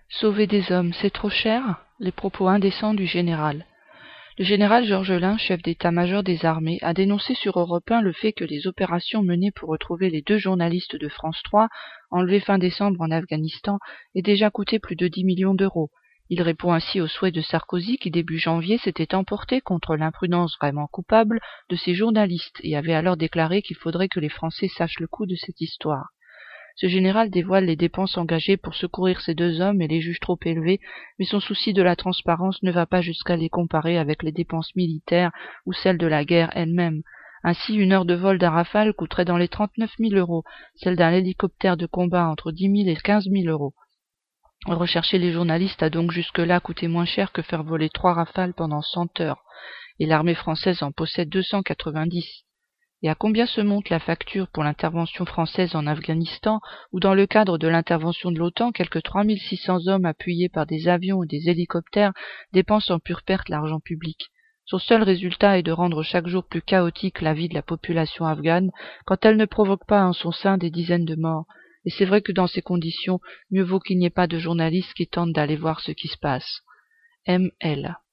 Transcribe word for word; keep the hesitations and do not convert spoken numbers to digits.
Sauver des hommes, c'est trop cher? Les propos indécents du général. Le général Georgelin, chef d'état-major des armées, a dénoncé sur Europe un le fait que les opérations menées pour retrouver les deux journalistes de France trois, enlevés fin décembre en Afghanistan, aient déjà coûté plus de dix millions d'euros. Il répond ainsi au souhait de Sarkozy qui, début janvier, s'était emporté contre l'imprudence vraiment coupable de ces journalistes et avait alors déclaré qu'il faudrait que les Français sachent le coût de cette histoire. Ce général dévoile les dépenses engagées pour secourir ces deux hommes et les juge trop élevées, mais son souci de la transparence ne va pas jusqu'à les comparer avec les dépenses militaires ou celles de la guerre elle-même. Ainsi, une heure de vol d'un Rafale coûterait dans les trente-neuf mille euros, celle d'un hélicoptère de combat entre dix mille et quinze mille euros. Rechercher les journalistes a donc jusque-là coûté moins cher que faire voler trois Rafales pendant cent heures, et l'armée française en possède deux cent quatre-vingt-dix. Et à combien se monte la facture pour l'intervention française en Afghanistan, où dans le cadre de l'intervention de l'OTAN, quelques trois mille six cents hommes appuyés par des avions et des hélicoptères dépensent en pure perte l'argent public. Son seul résultat est de rendre chaque jour plus chaotique la vie de la population afghane, quand elle ne provoque pas en son sein des dizaines de morts. Et c'est vrai que dans ces conditions, mieux vaut qu'il n'y ait pas de journalistes qui tentent d'aller voir ce qui se passe. M L